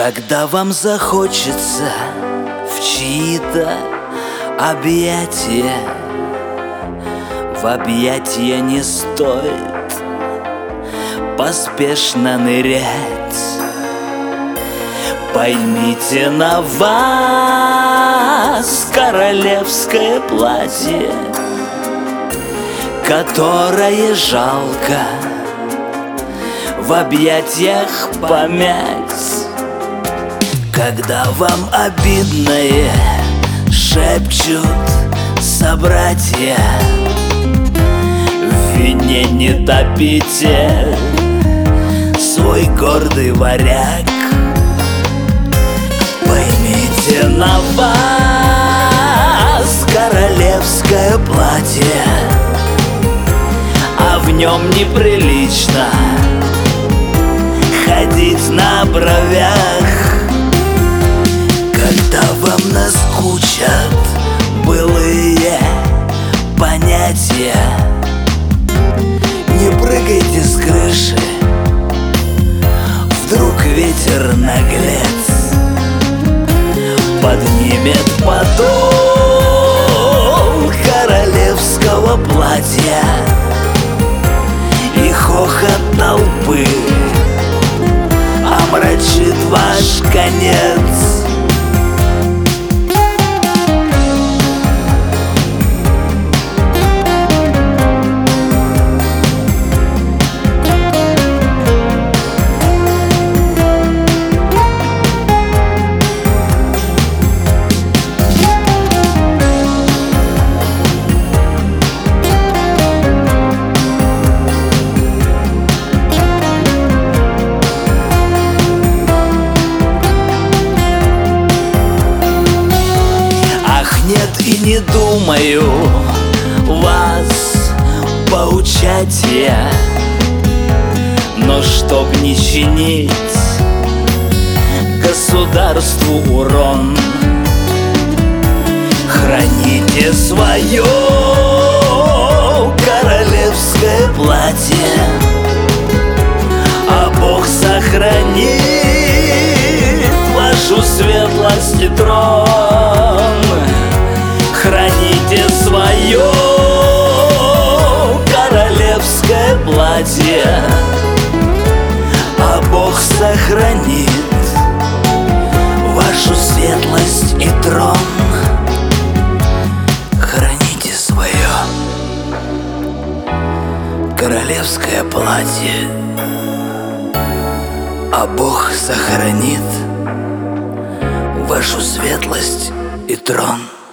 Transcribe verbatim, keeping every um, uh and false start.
Когда вам захочется в чьи-то объятия, в объятия не стоит поспешно нырять. Поймите, на вас королевское платье, которое жалко в объятиях помять. Когда вам обидное шепчут собратья, в вине не топите свой гордый варяг. Поймите, на вас королевское платье, а в нем неприлично ходить на бровях. Когда вам наскучат былые понятия, не прыгайте с крыши, вдруг ветер наглец поднимет подол королевского платья, и хохот толпы омрачит ваш конец. Нет, и не думаю вас поучать я, но чтоб не чинить государству урон, храните свое королевское платье, а Бог сохранит вашу светлость и трон. Храните свое королевское платье, а Бог сохранит вашу светлость и трон. Храните свое королевское платье, а Бог сохранит вашу светлость и трон.